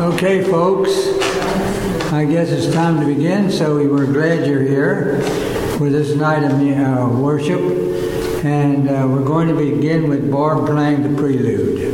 Okay, folks, I guess it's time to begin, so we're glad you're here for this night of worship, and we're going to begin with Barb playing the prelude.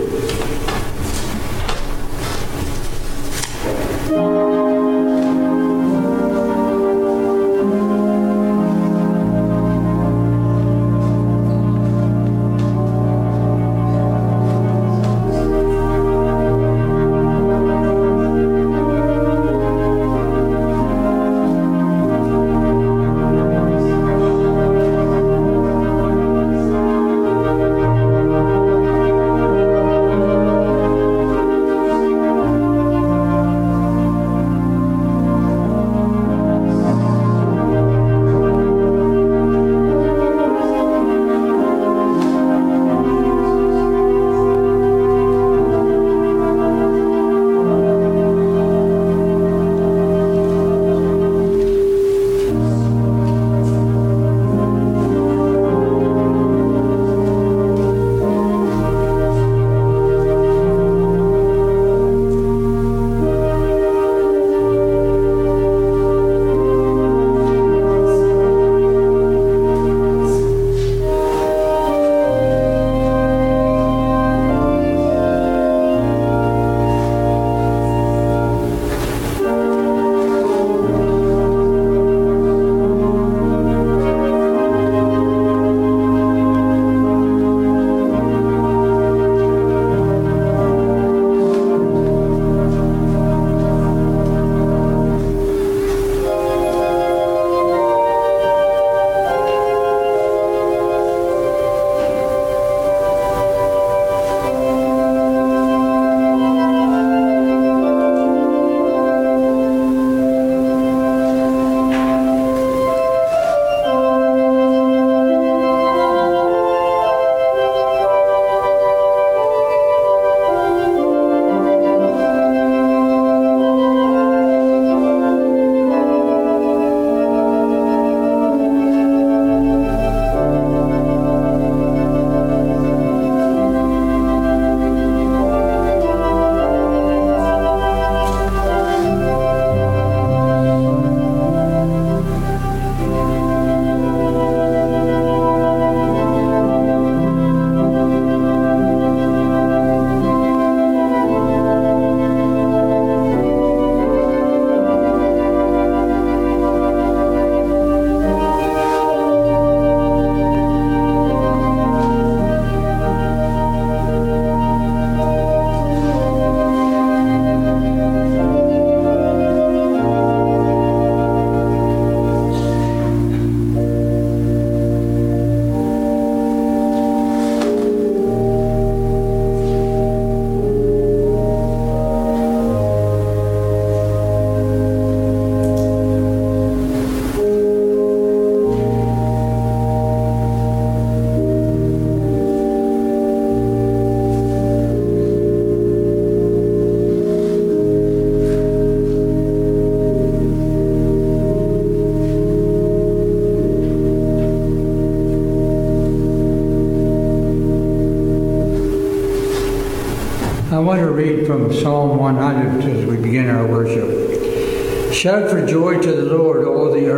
I want to read from Psalm 100 as we begin our worship. Shout for joy to the Lord, all the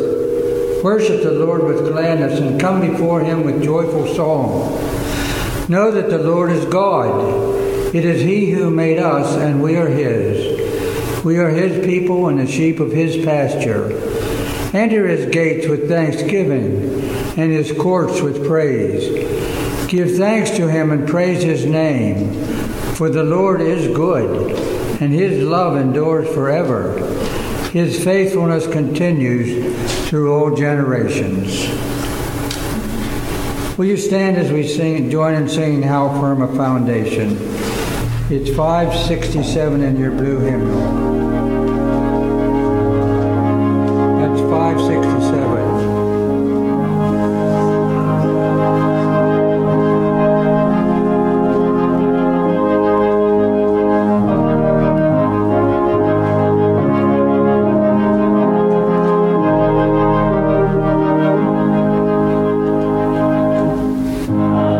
earth. Worship the Lord with gladness and come before him with joyful song. Know that the Lord is God. It is he who made us, and we are his. We are his people and the sheep of his pasture. Enter his gates with thanksgiving and his courts with praise. Give thanks to him and praise his name. For the Lord is good, and his love endures forever. His faithfulness continues through all generations. Will you stand as we join in singing How Firm a Foundation? It's 567 in your blue hymnal. That's 567.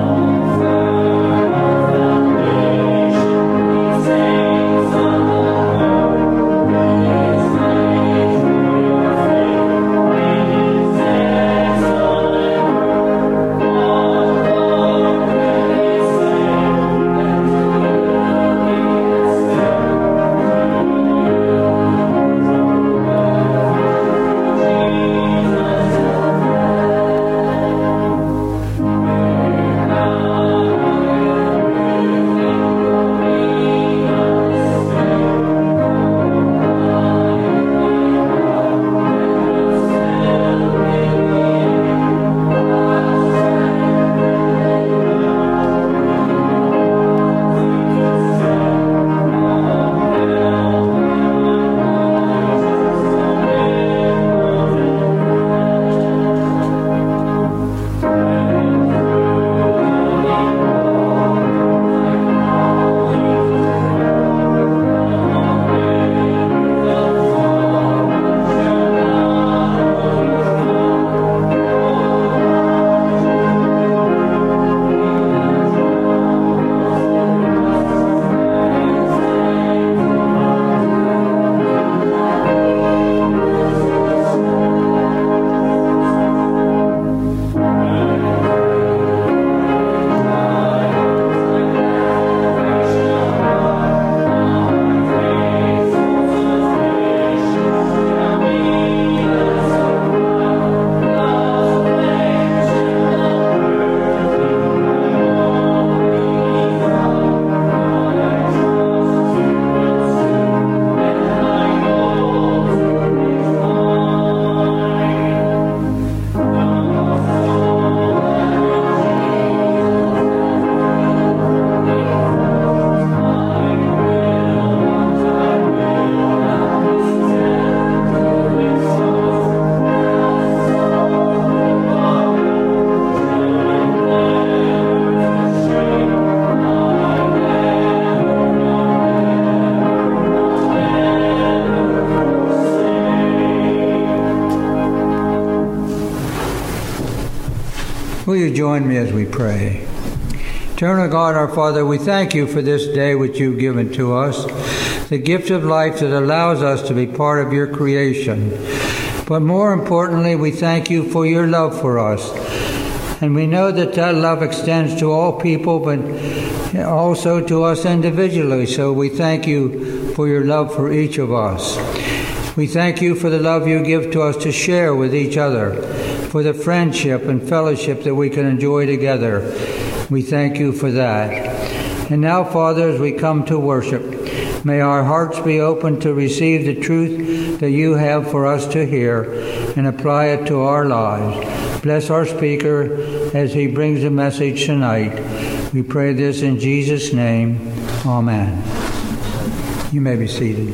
Thank you. Will you join me as we pray? Eternal God, our Father, we thank you for this day which you've given to us, the gift of life that allows us to be part of your creation. But more importantly, we thank you for your love for us. And we know that that love extends to all people, but also to us individually. So we thank you for your love for each of us. We thank you for the love you give to us to share with each other, for the friendship and fellowship that we can enjoy together. We thank you for that. And now, Father, as we come to worship, may our hearts be open to receive the truth that you have for us to hear and apply it to our lives. Bless our speaker as he brings the message tonight. We pray this in Jesus' name. Amen. You may be seated.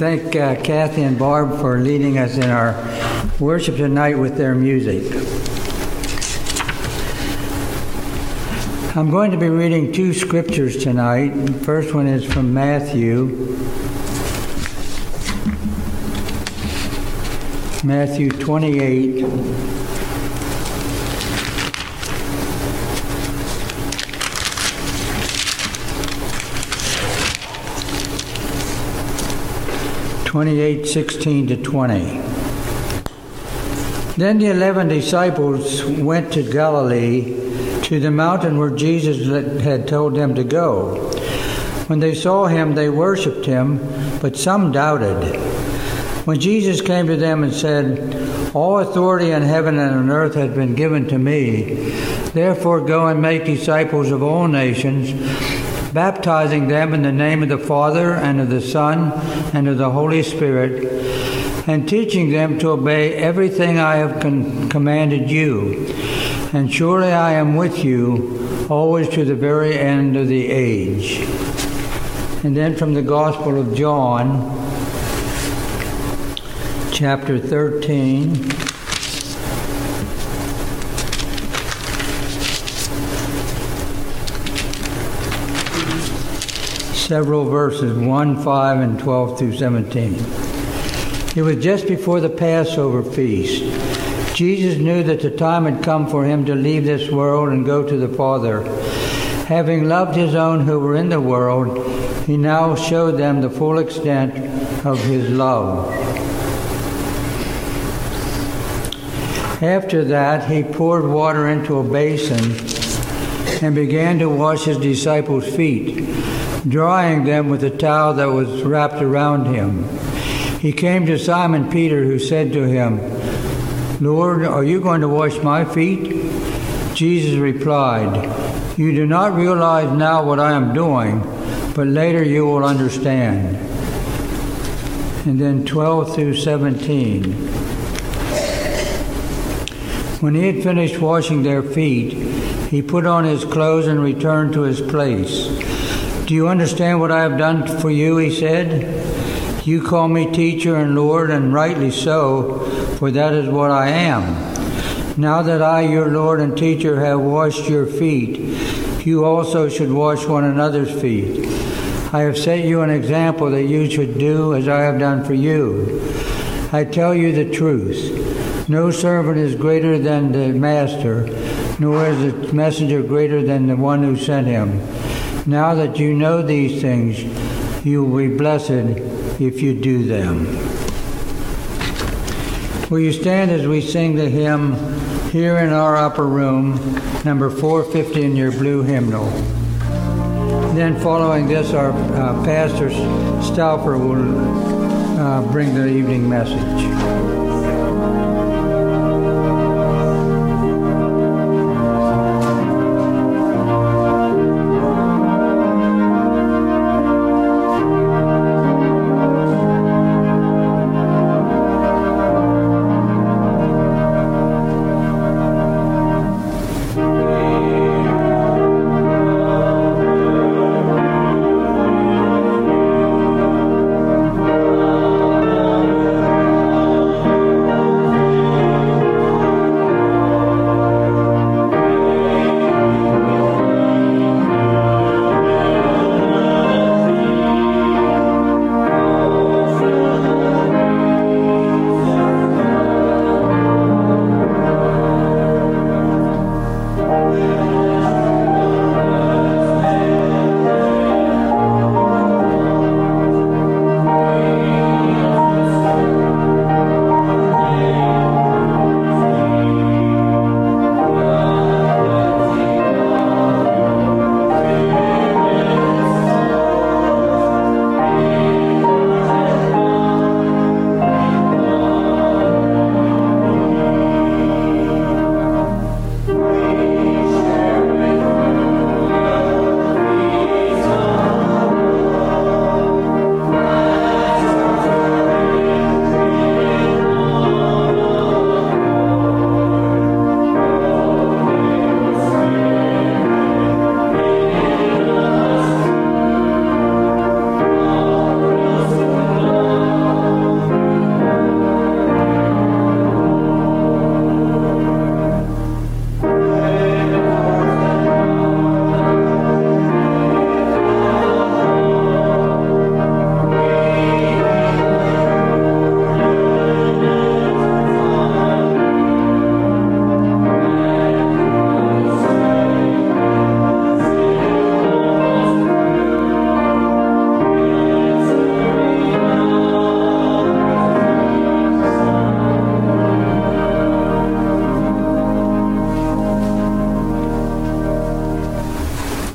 thank Kathy and Barb for leading us in our worship tonight with their music. I'm going to be reading two scriptures tonight. The first one is from Matthew 28. (28, 16 to 20). Then the 11 disciples went to Galilee, to the mountain where Jesus had told them to go. When they saw him, they worshipped him, but some doubted. When Jesus came to them and said, "All authority in heaven and on earth has been given to me. Therefore go and make disciples of all nations, baptizing them in the name of the Father and of the Son and of the Holy Spirit, and teaching them to obey everything I have commanded you. And surely I am with you always to the very end of the age." And then from the Gospel of John, chapter 13. Several verses, 1, 5, and 12 through 17. It was just before the Passover feast. Jesus knew that the time had come for him to leave this world and go to the Father. Having loved his own who were in the world, he now showed them the full extent of his love. After that, he poured water into a basin and began to wash his disciples' feet, drying them with a towel that was wrapped around him. He came to Simon Peter, who said to him, "Lord, are you going to wash my feet?" Jesus replied, "You do not realize now what I am doing, but later you will understand." And then 12 through 17. When he had finished washing their feet, he put on his clothes and returned to his place. "Do you understand what I have done for you?" he said. "You call me teacher and Lord, and rightly so, for that is what I am. Now that I, your Lord and teacher, have washed your feet, you also should wash one another's feet. I have set you an example that you should do as I have done for you. I tell you the truth. No servant is greater than the master, nor is the messenger greater than the one who sent him. Now that you know these things, you will be blessed if you do them." Will you stand as we sing the hymn "Here in Our Upper Room," number 450 in your blue hymnal. Then following this, our Pastor Stauffer will bring the evening message.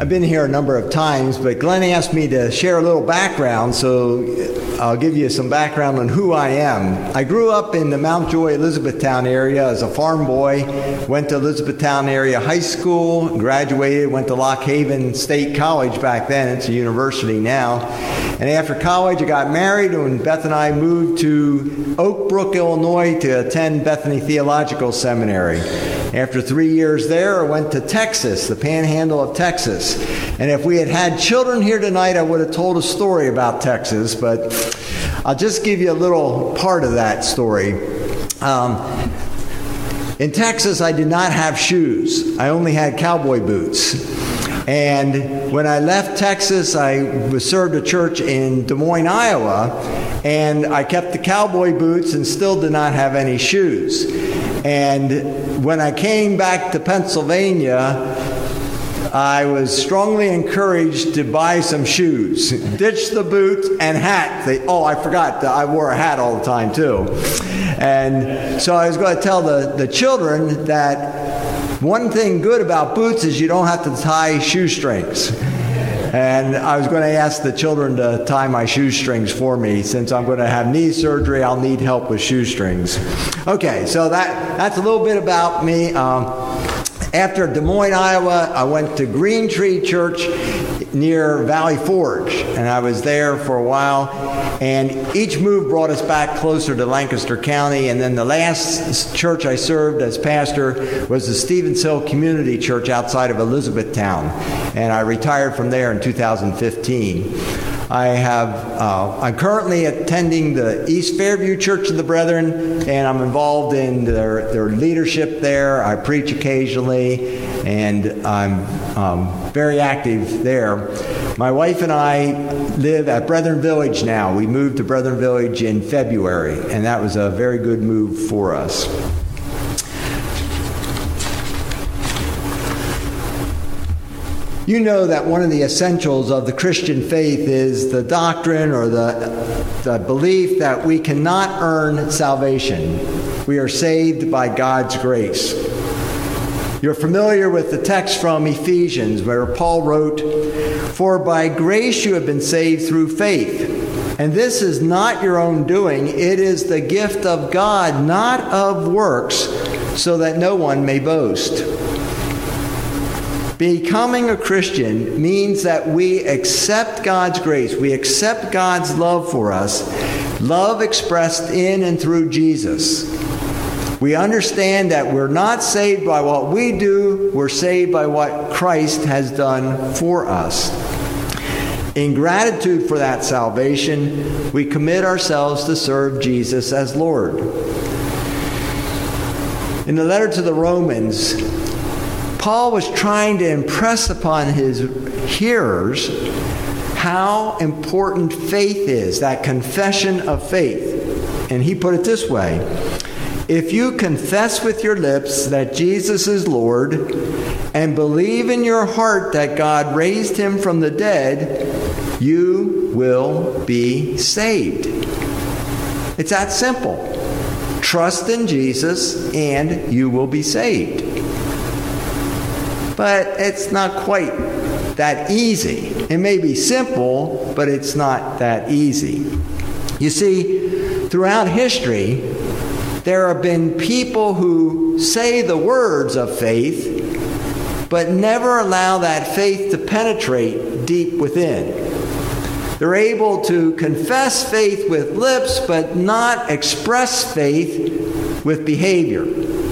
I've been here a number of times, but Glenn asked me to share a little background, so I'll give you some background on who I am. I grew up in the Mount Joy, Elizabethtown area as a farm boy, went to Elizabethtown area high school, graduated, went to Lock Haven State College back then. It's a university now. And after college, I got married, and Beth and I moved to Oak Brook, Illinois to attend Bethany Theological Seminary. After 3 years there, I went to Texas, the panhandle of Texas. And if we had had children here tonight, I would have told a story about Texas, but I'll just give you a little part of that story. In Texas, I did not have shoes. I only had cowboy boots. And when I left Texas, I served a church in Des Moines, Iowa, and I kept the cowboy boots and still did not have any shoes. And when I came back to Pennsylvania, I was strongly encouraged to buy some shoes. Ditch the boots and hat. I forgot, I wore a hat all the time too. And so I was going to tell the children that one thing good about boots is you don't have to tie shoestrings. And I was going to ask the children to tie my shoestrings for me. Since I'm going to have knee surgery, I'll need help with shoestrings. Okay, so that's a little bit about me. After Des Moines, Iowa, I went to Green Tree Church near Valley Forge, and I was there for a while. And each move brought us back closer to Lancaster County. And then the last church I served as pastor was the Stevens Hill Community Church outside of Elizabethtown. And I retired from there in 2015. I'm currently attending the East Fairview Church of the Brethren, and I'm involved in their leadership there. I preach occasionally, and I'm very active there. My wife and I live at Brethren Village now. We moved to Brethren Village in February, and that was a very good move for us. You know that one of the essentials of the Christian faith is the doctrine or the belief that we cannot earn salvation. We are saved by God's grace. You're familiar with the text from Ephesians where Paul wrote, "For by grace you have been saved through faith. And this is not your own doing. It is the gift of God, not of works, so that no one may boast." Becoming a Christian means that we accept God's grace. We accept God's love for us, love expressed in and through Jesus. We understand that we're not saved by what we do, we're saved by what Christ has done for us. In gratitude for that salvation, we commit ourselves to serve Jesus as Lord. In the letter to the Romans, Paul was trying to impress upon his hearers how important faith is, that confession of faith. And he put it this way: if you confess with your lips that Jesus is Lord and believe in your heart that God raised him from the dead, you will be saved. It's that simple. Trust in Jesus and you will be saved. But it's not quite that easy. It may be simple, but it's not that easy. You see, throughout history, there have been people who say the words of faith, but never allow that faith to penetrate deep within. They're able to confess faith with lips, but not express faith with behavior.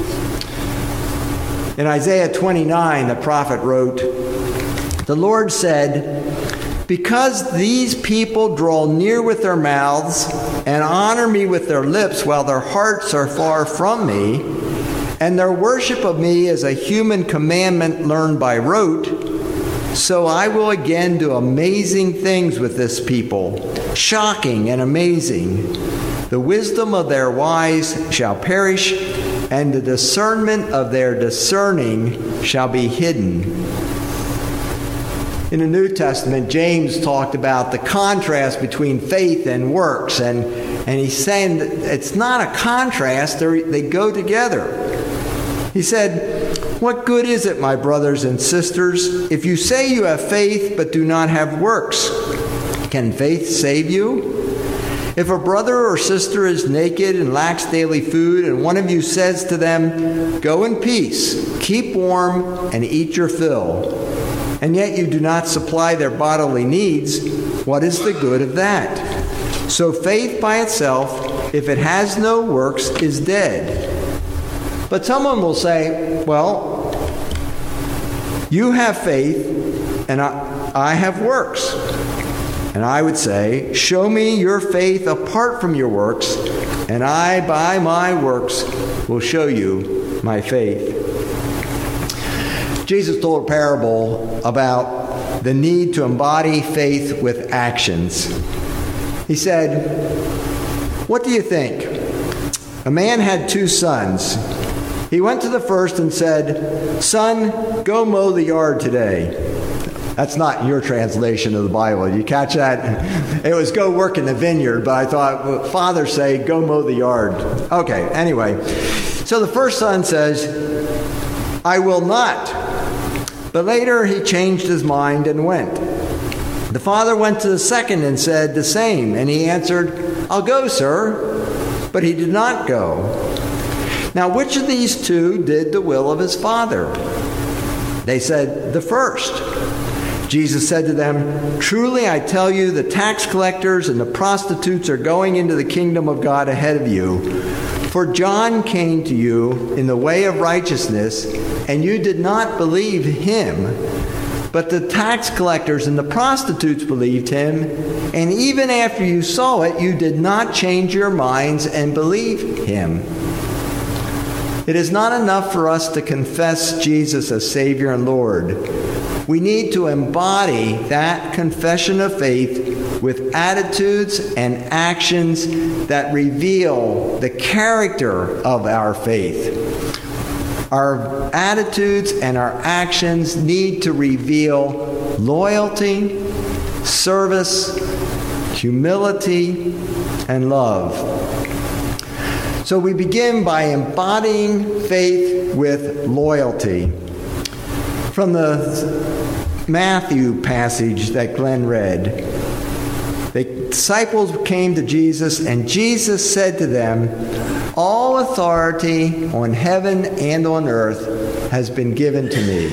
In Isaiah 29, the prophet wrote, "The Lord said, because these people draw near with their mouths and honor me with their lips while their hearts are far from me, and their worship of me is a human commandment learned by rote, so I will again do amazing things with this people, shocking and amazing. The wisdom of their wise shall perish, and the discernment of their discerning shall be hidden." In the New Testament, James talked about the contrast between faith and works, and he's saying that it's not a contrast, they go together. He said, What good is it, my brothers and sisters, if you say you have faith but do not have works? Can faith save you? If a brother or sister is naked and lacks daily food, and one of you says to them, "Go in peace, keep warm, and eat your fill," and yet you do not supply their bodily needs, what is the good of that? So faith by itself, if it has no works, is dead. But someone will say, well, you have faith and I have works. And I would say, show me your faith apart from your works, and I, by my works, will show you my faith. Jesus told a parable about the need to embody faith with actions. He said, "What do you think? A man had 2 sons. He went to the first and said, 'Son, go mow the yard today.'" That's not your translation of the Bible. You catch that? It was "go work in the vineyard," but I thought, well, fathers say, "Go mow the yard." Okay, anyway. So the first son says, "I will not." But later he changed his mind and went. The father went to the second and said the same, and he answered, "I'll go, sir." But he did not go. Now, which of these 2 did the will of his father? They said, "The first." Jesus said to them, "Truly I tell you, the tax collectors and the prostitutes are going into the kingdom of God ahead of you. For John came to you in the way of righteousness, and you did not believe him. But the tax collectors and the prostitutes believed him, and even after you saw it, you did not change your minds and believe him." It is not enough for us to confess Jesus as Savior and Lord. We need to embody that confession of faith with attitudes and actions that reveal the character of our faith. Our attitudes and our actions need to reveal loyalty, service, humility, and love. So we begin by embodying faith with loyalty. From the Matthew passage that Glenn read, the disciples came to Jesus, and Jesus said to them, "All authority on heaven and on earth has been given to me."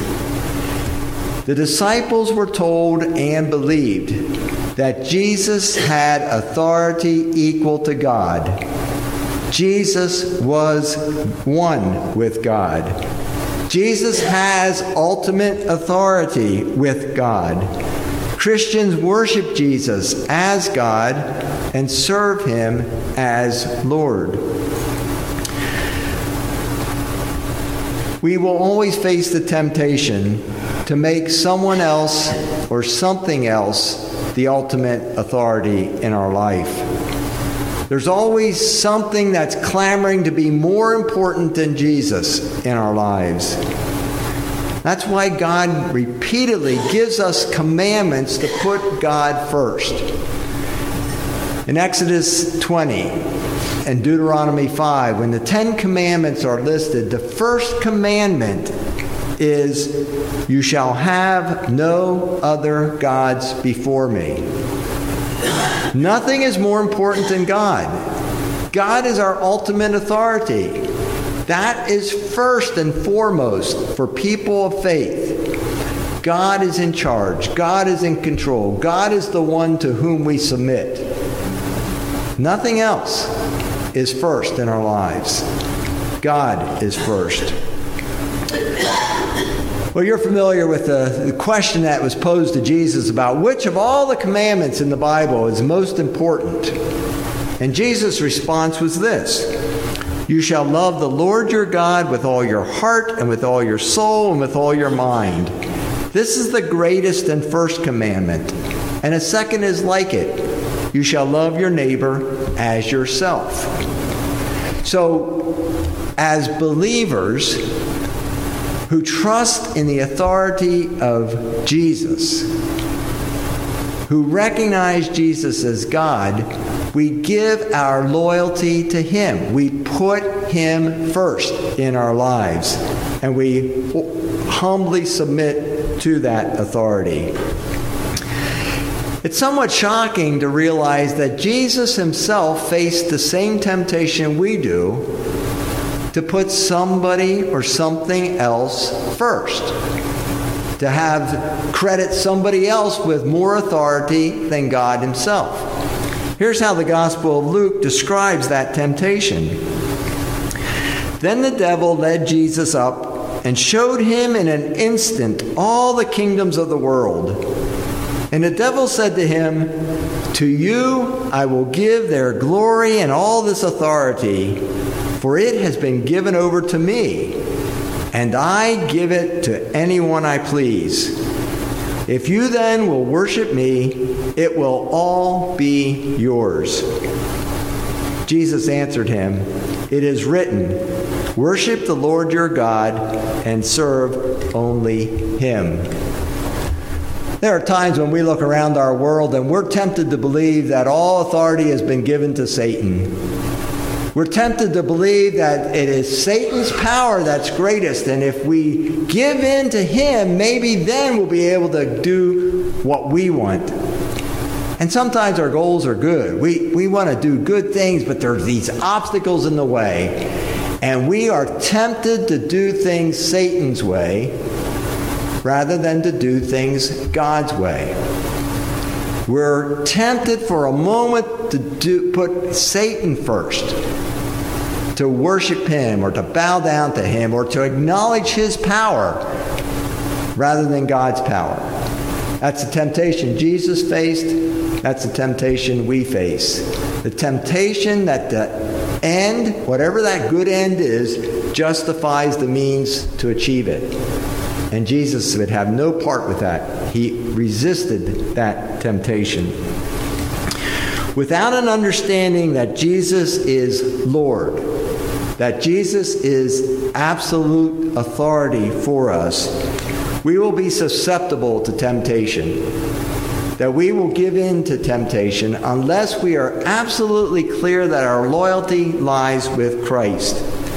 The disciples were told and believed that Jesus had authority equal to God. Jesus was one with God. Jesus has ultimate authority with God. Christians worship Jesus as God and serve him as Lord. We will always face the temptation to make someone else or something else the ultimate authority in our life. There's always something that's clamoring to be more important than Jesus in our lives. That's why God repeatedly gives us commandments to put God first. In Exodus 20 and Deuteronomy 5, when the 10 commandments are listed, the first commandment is, "You shall have no other gods before me." Nothing is more important than God. God is our ultimate authority. That is first and foremost for people of faith. God is in charge. God is in control. God is the one to whom we submit. Nothing else is first in our lives. God is first. Well, you're familiar with the question that was posed to Jesus about which of all the commandments in the Bible is most important. And Jesus' response was this: "You shall love the Lord your God with all your heart and with all your soul and with all your mind. This is the greatest and first commandment. And a second is like it. You shall love your neighbor as yourself." So, as believers who trust in the authority of Jesus, who recognize Jesus as God, we give our loyalty to him. We put him first in our lives. and we humbly submit to that authority. It's somewhat shocking to realize that Jesus himself faced the same temptation we do to put somebody or something else first, to have credit somebody else with more authority than God himself. Here's how the Gospel of Luke describes that temptation. Then the devil led Jesus up and showed him in an instant all the kingdoms of the world. And the devil said to him, "To you I will give their glory and all this authority, for it has been given over to me, and I give it to anyone I please. If you then will worship me, it will all be yours." Jesus answered him, "It is written, 'Worship the Lord your God and serve only him.'" There are times when we look around our world and we're tempted to believe that all authority has been given to Satan. We're tempted to believe that it is Satan's power that's greatest, and if we give in to him, maybe then we'll be able to do what we want. And sometimes our goals are good. We want to do good things, but there's these obstacles in the way. And we are tempted to do things Satan's way rather than to do things God's way. We're tempted for a moment to put Satan first, to worship him or to bow down to him or to acknowledge his power rather than God's power. That's the temptation Jesus faced. That's the temptation we face. The temptation that the end, whatever that good end is, justifies the means to achieve it. And Jesus would have no part with that. He resisted that temptation. Without an understanding that Jesus is Lord, that Jesus is absolute authority for us, we will be susceptible to temptation. That we will give in to temptation unless we are absolutely clear that our loyalty lies with Christ.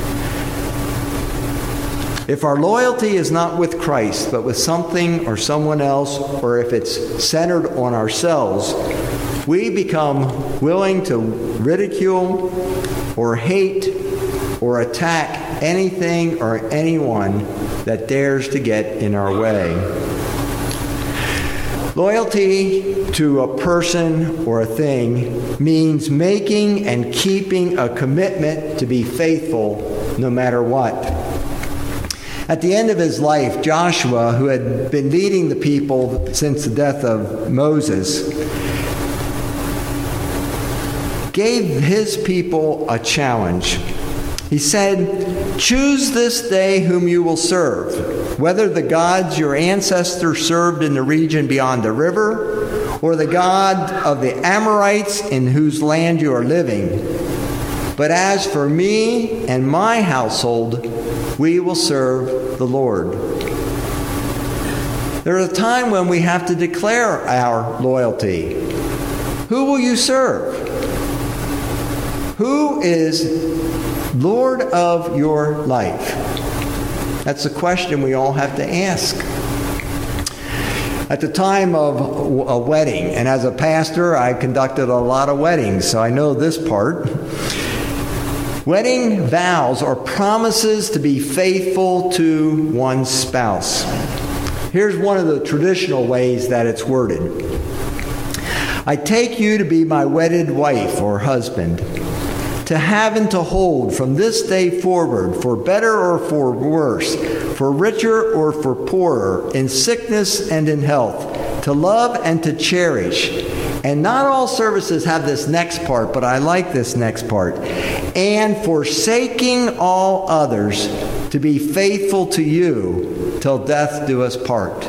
If our loyalty is not with Christ, but with something or someone else, or if it's centered on ourselves, we become willing to ridicule or hate or attack anything or anyone that dares to get in our way. Loyalty to a person or a thing means making and keeping a commitment to be faithful no matter what. At the end of his life, Joshua, who had been leading the people since the death of Moses, gave his people a challenge. He said, "Choose this day whom you will serve, whether the gods your ancestors served in the region beyond the river, or the God of the Amorites in whose land you are living. But as for me and my household, we will serve the Lord." There is a time when we have to declare our loyalty. Who will you serve? Who is Lord of your life? That's a question we all have to ask. At the time of a wedding, and as a pastor, I conducted a lot of weddings, so I know this part. Wedding vows are promises to be faithful to one's spouse. Here's one of the traditional ways that it's worded. "I take you to be my wedded wife or husband, to have and to hold from this day forward, for better or for worse, for richer or for poorer, in sickness and in health, to love and to cherish." And not all services have this next part, but I like this next part. "And forsaking all others, to be faithful to you till death do us part."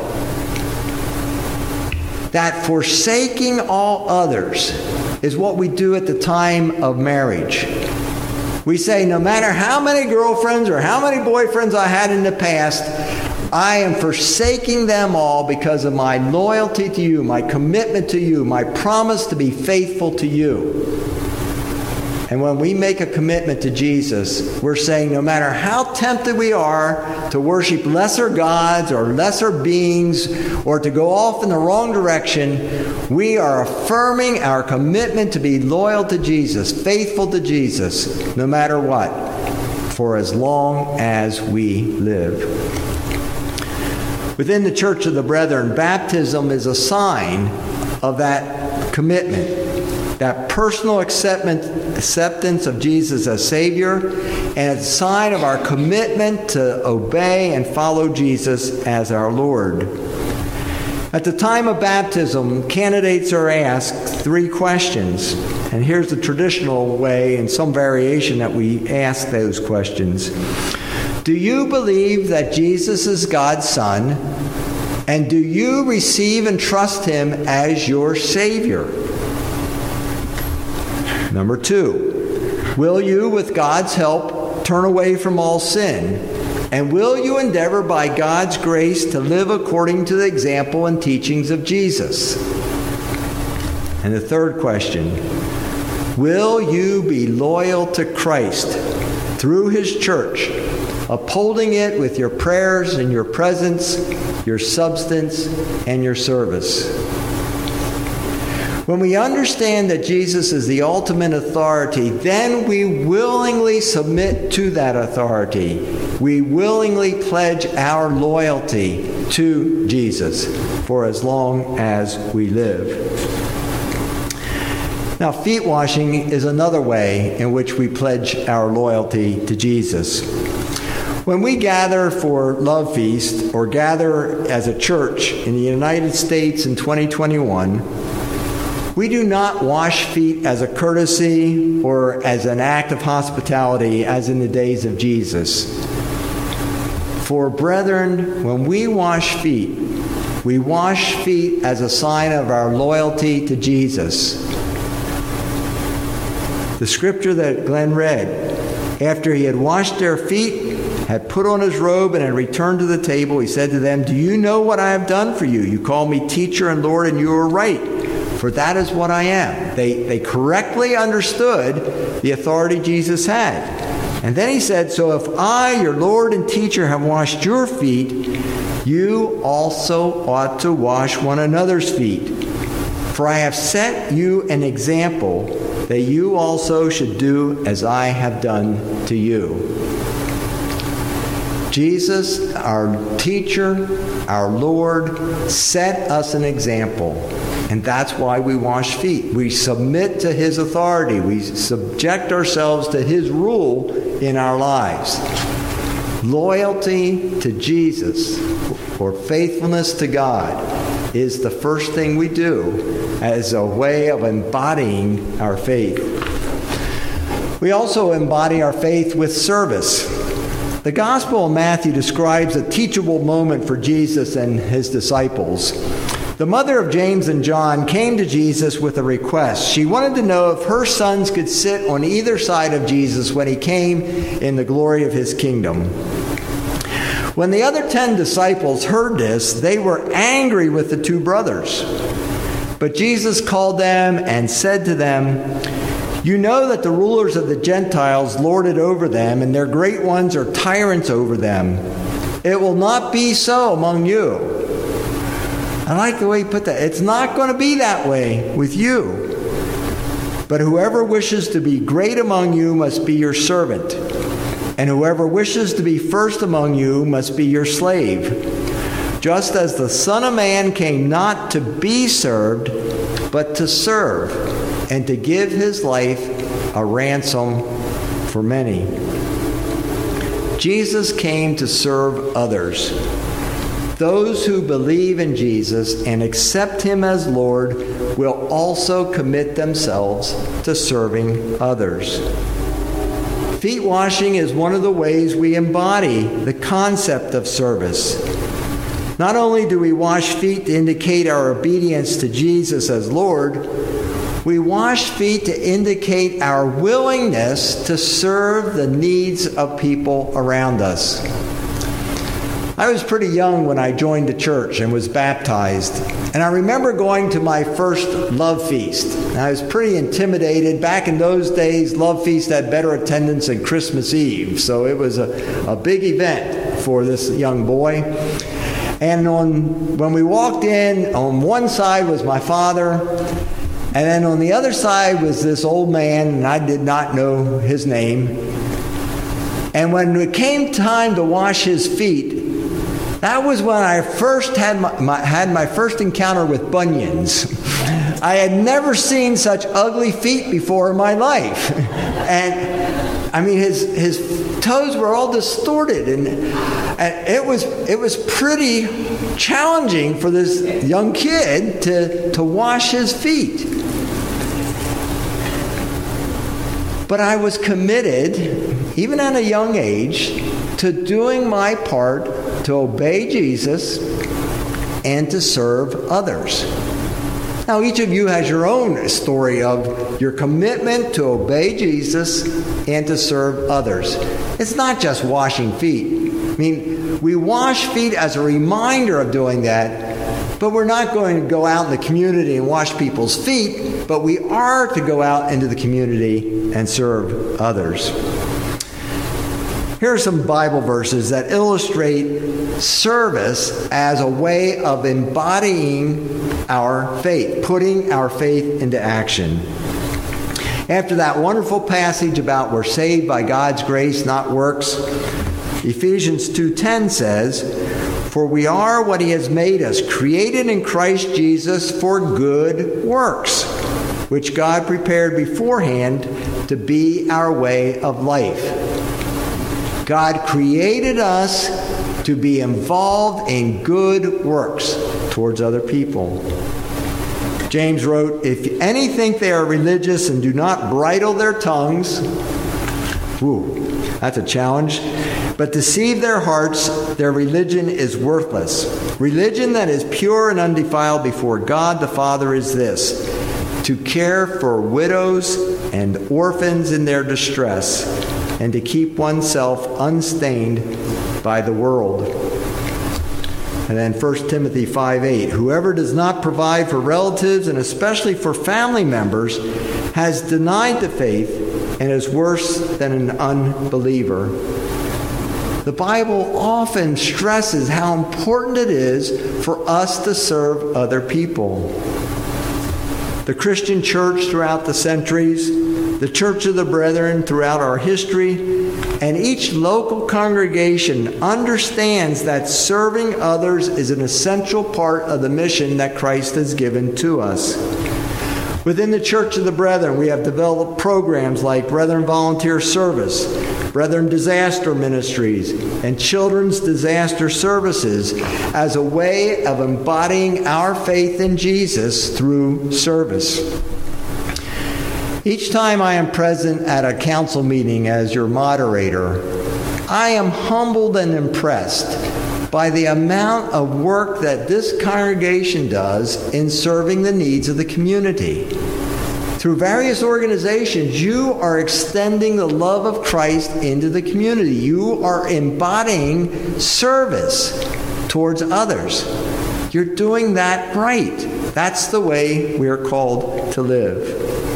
That forsaking all others is what we do at the time of marriage. We say, no matter how many girlfriends or how many boyfriends I had in the past, I am forsaking them all because of my loyalty to you, my commitment to you, my promise to be faithful to you. And when we make a commitment to Jesus, we're saying no matter how tempted we are to worship lesser gods or lesser beings or to go off in the wrong direction, we are affirming our commitment to be loyal to Jesus, faithful to Jesus, no matter what, for as long as we live. Within the Church of the Brethren, baptism is a sign of that commitment, that personal acceptance of Jesus as Savior, and it's a sign of our commitment to obey and follow Jesus as our Lord. At the time of baptism, candidates are asked 3 questions. And here's the traditional way, in some variation, that we ask those questions. Do you believe that Jesus is God's Son? And do you receive and trust Him as your Savior? Number 2, will you, with God's help, turn away from all sin? And will you endeavor by God's grace to live according to the example and teachings of Jesus? And the 3rd question, will you be loyal to Christ through His church, upholding it with your prayers and your presence, your substance, and your service? When we understand that Jesus is the ultimate authority, then we willingly submit to that authority. We willingly pledge our loyalty to Jesus for as long as we live. Now, feet washing is another way in which we pledge our loyalty to Jesus. When we gather for Love Feast or gather as a church in the United States in 2021, we do not wash feet as a courtesy or as an act of hospitality as in the days of Jesus. For brethren, when we wash feet as a sign of our loyalty to Jesus. The scripture that Glenn read, after he had washed their feet, had put on his robe, and had returned to the table, he said to them, do you know what I have done for you? You call me teacher and Lord, and you are right, for that is what I am. They correctly understood the authority Jesus had. And then he said, so if I, your Lord and teacher, have washed your feet, you also ought to wash one another's feet. For I have set you an example that you also should do as I have done to you. Jesus, our teacher, our Lord, set us an example. And that's why we wash feet. We submit to His authority. We subject ourselves to His rule in our lives. Loyalty to Jesus or faithfulness to God is the first thing we do as a way of embodying our faith. We also embody our faith with service. The Gospel of Matthew describes a teachable moment for Jesus and His disciples. The mother of James and John came to Jesus with a request. She wanted to know if her sons could sit on either side of Jesus when He came in the glory of His kingdom. When the other 10 disciples heard this, they were angry with the 2 brothers. But Jesus called them and said to them, you know that the rulers of the Gentiles lord it over them, and their great ones are tyrants over them. It will not be so among you. I like the way he put that. It's not going to be that way with you. But whoever wishes to be great among you must be your servant. And whoever wishes to be first among you must be your slave. Just as the Son of Man came not to be served, but to serve, and to give His life a ransom for many. Jesus came to serve others. Those who believe in Jesus and accept Him as Lord will also commit themselves to serving others. Feet washing is one of the ways we embody the concept of service. Not only do we wash feet to indicate our obedience to Jesus as Lord, we wash feet to indicate our willingness to serve the needs of people around us. I was pretty young when I joined the church and was baptized. And I remember going to my first love feast. And I was pretty intimidated. Back in those days, love feast had better attendance than Christmas Eve. So it was a big event for this young boy. And when we walked in, on one side was my father. And then on the other side was this old man, and I did not know his name. And when it came time to wash his feet, that was when I first had my first encounter with bunions. I had never seen such ugly feet before in my life. And I mean, his toes were all distorted, and it was pretty challenging for this young kid to wash his feet. But I was committed, even at a young age, to doing my part to obey Jesus and to serve others. Now, each of you has your own story of your commitment to obey Jesus and to serve others. It's not just washing feet. I mean, we wash feet as a reminder of doing that, but we're not going to go out in the community and wash people's feet, but we are to go out into the community and serve others. Here are some Bible verses that illustrate service as a way of embodying our faith, putting our faith into action. After that wonderful passage about we're saved by God's grace, not works, Ephesians 2:10 says, "For we are what He has made us, created in Christ Jesus for good works, which God prepared beforehand to be our way of life." God created us to be involved in good works towards other people. James wrote, "If any think they are religious and do not bridle their tongues," that's a challenge, "but deceive their hearts, their religion is worthless. Religion that is pure and undefiled before God the Father is this, to care for widows and orphans in their distress, and to keep oneself unstained by the world." And then 1 Timothy 5:8, "Whoever does not provide for relatives and especially for family members has denied the faith and is worse than an unbeliever." The Bible often stresses how important it is for us to serve other people. The Christian church throughout the centuries, the Church of the Brethren throughout our history, and each local congregation understands that serving others is an essential part of the mission that Christ has given to us. Within the Church of the Brethren, we have developed programs like Brethren Volunteer Service, Brethren Disaster Ministries, and Children's Disaster Services as a way of embodying our faith in Jesus through service. Each time I am present at a council meeting as your moderator, I am humbled and impressed by the amount of work that this congregation does in serving the needs of the community. Through various organizations, you are extending the love of Christ into the community. You are embodying service towards others. You're doing that right. That's the way we are called to live.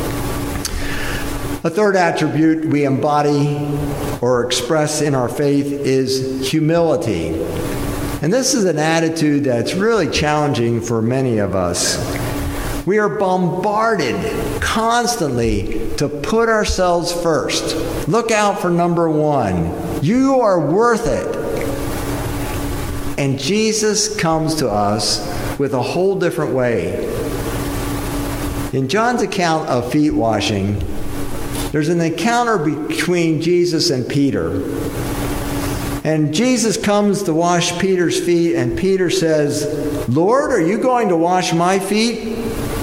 A third attribute we embody or express in our faith is humility. And this is an attitude that's really challenging for many of us. We are bombarded constantly to put ourselves first. Look out for number one. You are worth it. And Jesus comes to us with a whole different way. In John's account of feet washing, there's an encounter between Jesus and Peter. And Jesus comes to wash Peter's feet, and Peter says, "Lord, are you going to wash my feet?"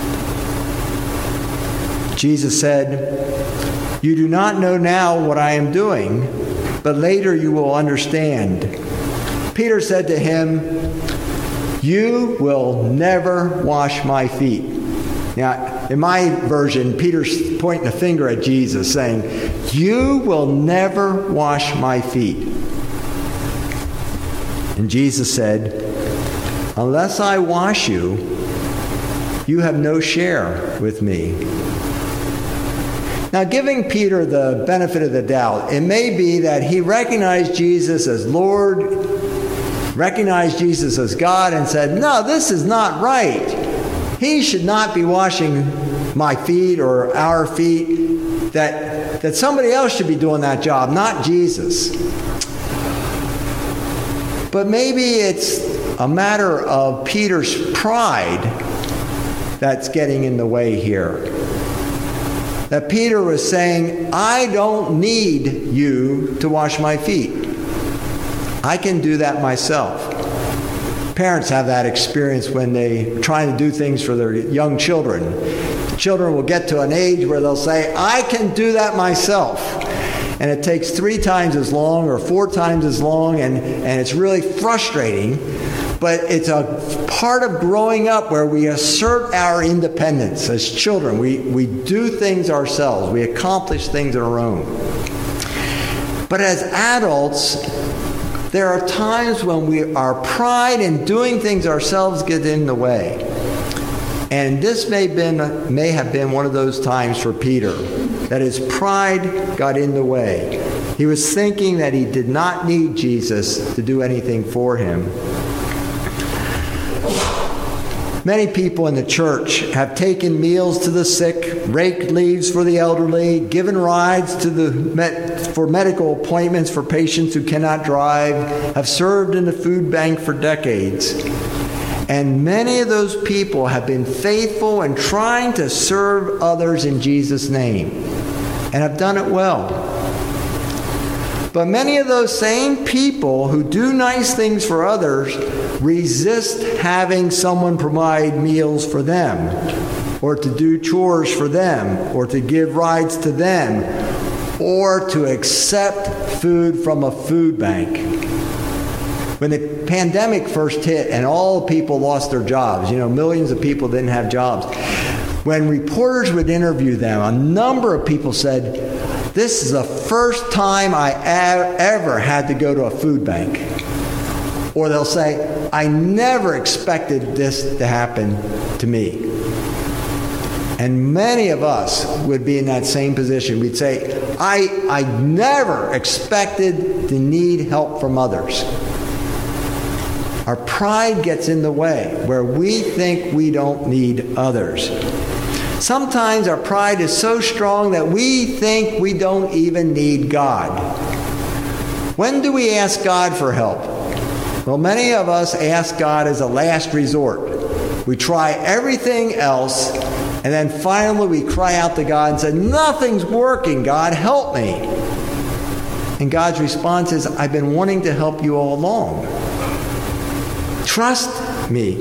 Jesus said, "You do not know now what I am doing, but later you will understand." Peter said to him, "You will never wash my feet." Now, in my version, Peter's pointing a finger at Jesus, saying, "You will never wash my feet." And Jesus said, "Unless I wash you, you have no share with me." Now, giving Peter the benefit of the doubt, it may be that he recognized Jesus as Lord, recognized Jesus as God, and said, "No, this is not right. He should not be washing my feet or our feet. That somebody else should be doing that job, not Jesus." But maybe it's a matter of Peter's pride that's getting in the way here. That Peter was saying, "I don't need you to wash my feet. I can do that myself." Parents have that experience when they're trying to do things for their young children. Children will get to an age where they'll say, "I can do that myself." And it takes 3 times as long or 4 times as long, and it's really frustrating. But it's a part of growing up where we assert our independence as children. We do things ourselves. We accomplish things on our own. But as adults, there are times when our pride in doing things ourselves gets in the way. And this may have been one of those times for Peter, that his pride got in the way. He was thinking that he did not need Jesus to do anything for him. Many people in the church have taken meals to the sick, raked leaves for the elderly, given rides for medical appointments for patients who cannot drive, have served in the food bank for decades. And many of those people have been faithful in trying to serve others in Jesus' name and have done it well. But many of those same people who do nice things for others resist having someone provide meals for them, or to do chores for them, or to give rides to them, or to accept food from a food bank. When the pandemic first hit and all people lost their jobs, millions of people didn't have jobs. When reporters would interview them, a number of people said, "This is the first time I ever had to go to a food bank." Or they'll say, "I never expected this to happen to me." And many of us would be in that same position. We'd say, I never expected to need help from others. Our pride gets in the way, where we think we don't need others. Sometimes our pride is so strong that we think we don't even need God. When do we ask God for help? Well, many of us ask God as a last resort. We try everything else, and then finally we cry out to God and say, "Nothing's working, God, help me." And God's response is, "I've been wanting to help you all along. Trust me."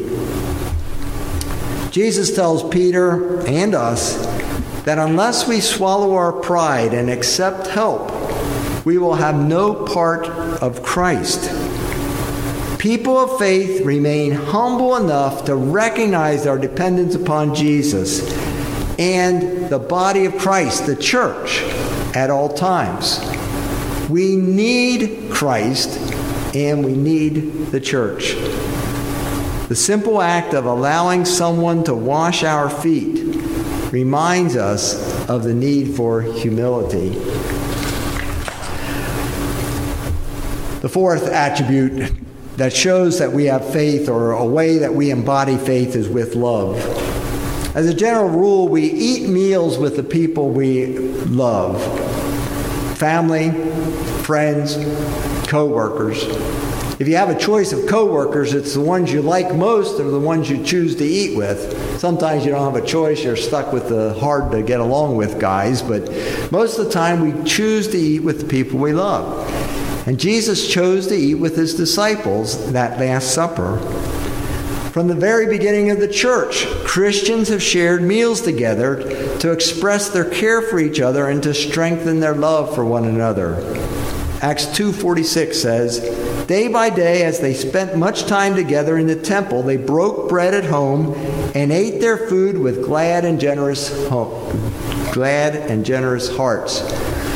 Jesus tells Peter and us that unless we swallow our pride and accept help, we will have no part of Christ. People of faith remain humble enough to recognize our dependence upon Jesus and the body of Christ, the church, at all times. We need Christ and we need the church. The simple act of allowing someone to wash our feet reminds us of the need for humility. The fourth attribute that shows that we have faith, or a way that we embody faith, is with love. As a general rule, we eat meals with the people we love. Family, friends, co-workers. If you have a choice of co-workers, it's the ones you like most or the ones you choose to eat with. Sometimes you don't have a choice. You're stuck with the hard to get along with guys. But most of the time, we choose to eat with the people we love. And Jesus chose to eat with his disciples that Last Supper. From the very beginning of the church, Christians have shared meals together to express their care for each other and to strengthen their love for one another. Acts 2:46 says, "Day by day, as they spent much time together in the temple, they broke bread at home and ate their food with glad and generous hearts."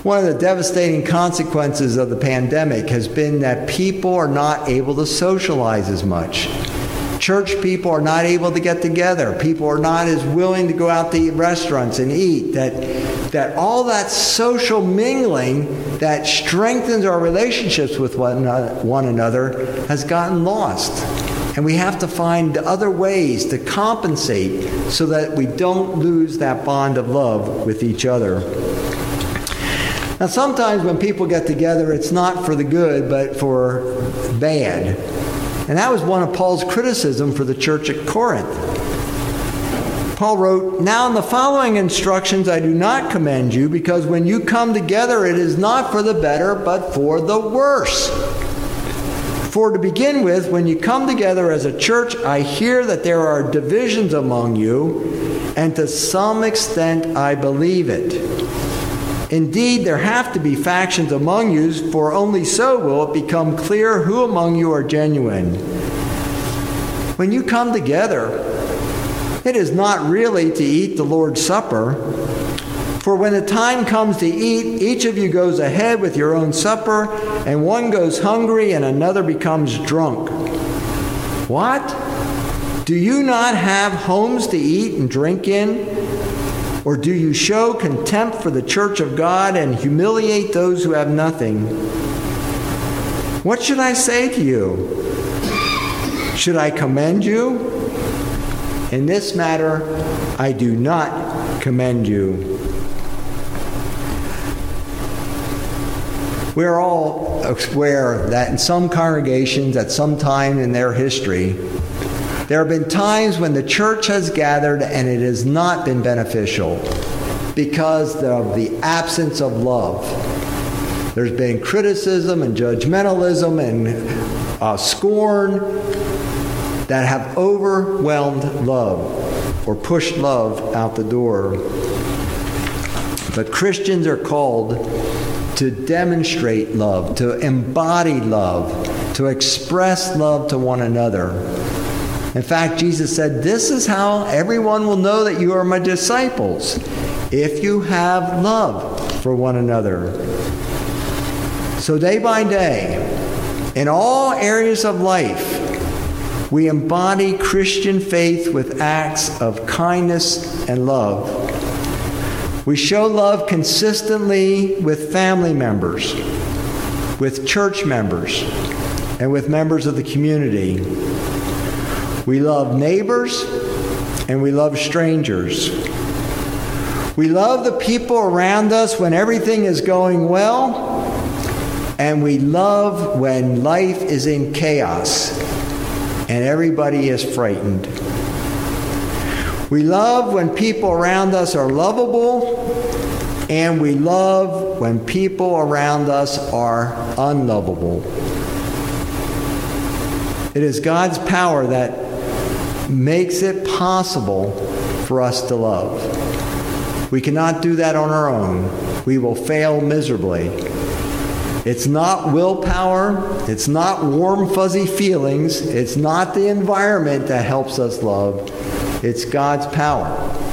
One of the devastating consequences of the pandemic has been that people are not able to socialize as much. Church people are not able to get together. People are not as willing to go out to restaurants and eat. That all that social mingling that strengthens our relationships with one another has gotten lost. And we have to find other ways to compensate so that we don't lose that bond of love with each other. Now, sometimes when people get together, it's not for the good, but for bad. And that was one of Paul's criticism for the church at Corinth. Paul wrote, "Now in the following instructions I do not commend you, because when you come together it is not for the better, but for the worse. For to begin with, when you come together as a church, I hear that there are divisions among you, and to some extent I believe it. Indeed, there have to be factions among you, for only so will it become clear who among you are genuine. When you come together, it is not really to eat the Lord's Supper. For when the time comes to eat, each of you goes ahead with your own supper, and one goes hungry and another becomes drunk. What? Do you not have homes to eat and drink in? Or do you show contempt for the church of God and humiliate those who have nothing? What should I say to you? Should I commend you? In this matter, I do not commend you." We're all aware that in some congregations at some time in their history, there have been times when the church has gathered and it has not been beneficial because of the absence of love. There's been criticism and judgmentalism and scorn that have overwhelmed love or pushed love out the door. But Christians are called to demonstrate love, to embody love, to express love to one another. In fact, Jesus said, "This is how everyone will know that you are my disciples, if you have love for one another." So day by day, in all areas of life, we embody Christian faith with acts of kindness and love. We show love consistently with family members, with church members, and with members of the community. We love neighbors and we love strangers. We love the people around us when everything is going well, and we love when life is in chaos and everybody is frightened. We love when people around us are lovable, and we love when people around us are unlovable. It is God's power that makes it possible for us to love. We cannot do that on our own. We will fail miserably. It's not willpower. It's not warm, fuzzy feelings. It's not the environment that helps us love. It's God's power.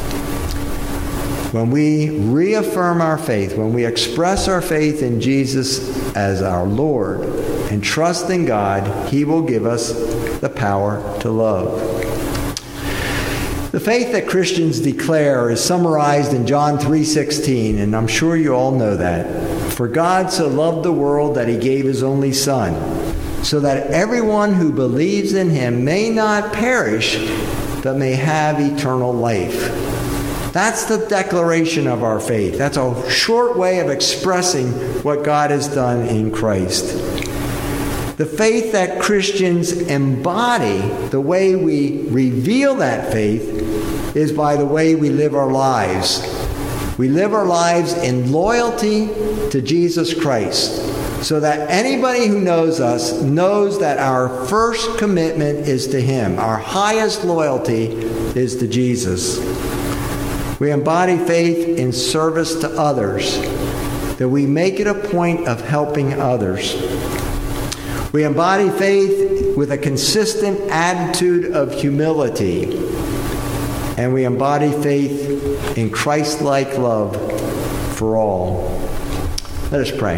When we reaffirm our faith, when we express our faith in Jesus as our Lord and trust in God, He will give us the power to love. The faith that Christians declare is summarized in John 3:16, and I'm sure you all know that. "For God so loved the world that He gave His only Son, so that everyone who believes in Him may not perish, but may have eternal life." That's the declaration of our faith. That's a short way of expressing what God has done in Christ. The faith that Christians embody, the way we reveal that faith, is by the way we live our lives. We live our lives in loyalty to Jesus Christ, so that anybody who knows us knows that our first commitment is to Him. Our highest loyalty is to Jesus. We embody faith in service to others, that we make it a point of helping others. We embody faith with a consistent attitude of humility. And we embody faith in Christ-like love for all. Let us pray.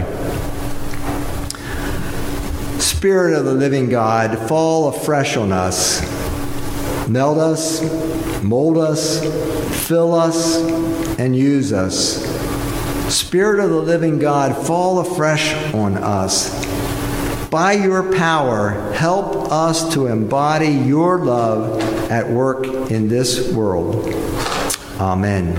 Spirit of the living God, fall afresh on us. Melt us, mold us, fill us, and use us. Spirit of the living God, fall afresh on us. By your power, help us to embody your love at work in this world. Amen.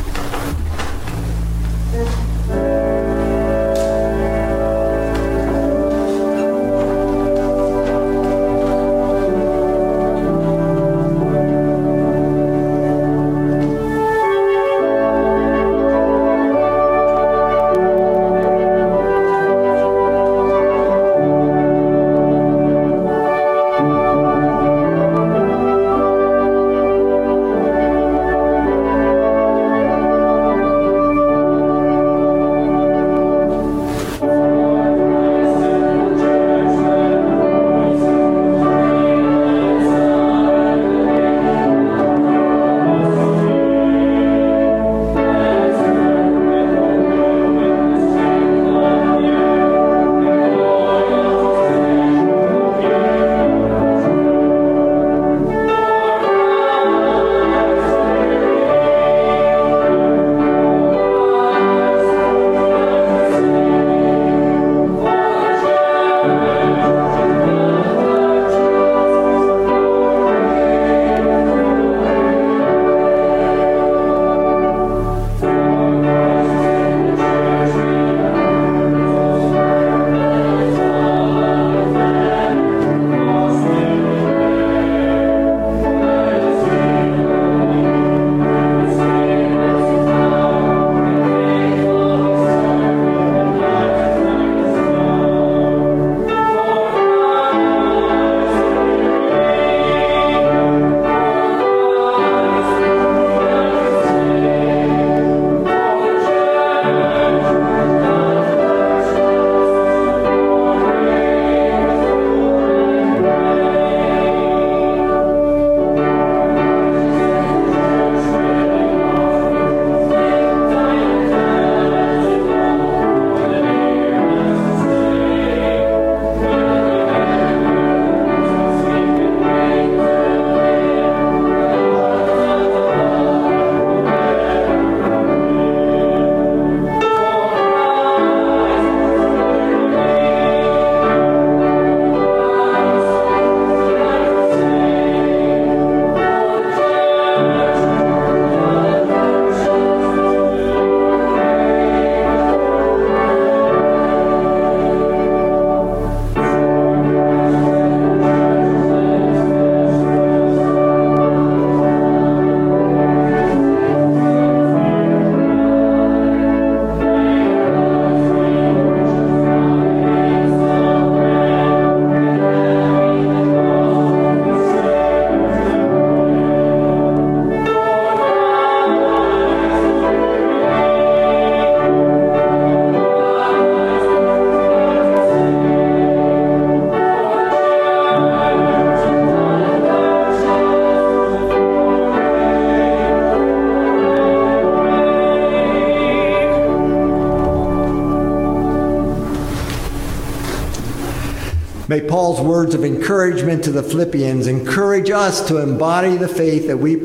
May Paul's words of encouragement to the Philippians encourage us to embody the faith that we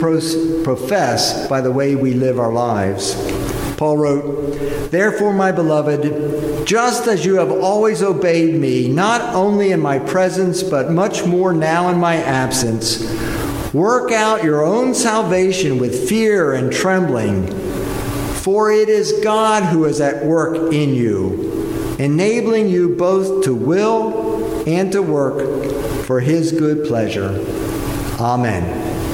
profess by the way we live our lives. Paul wrote, "Therefore, my beloved, just as you have always obeyed me, not only in my presence, but much more now in my absence, work out your own salvation with fear and trembling, for it is God who is at work in you, enabling you both to will and to work for his good pleasure." Amen.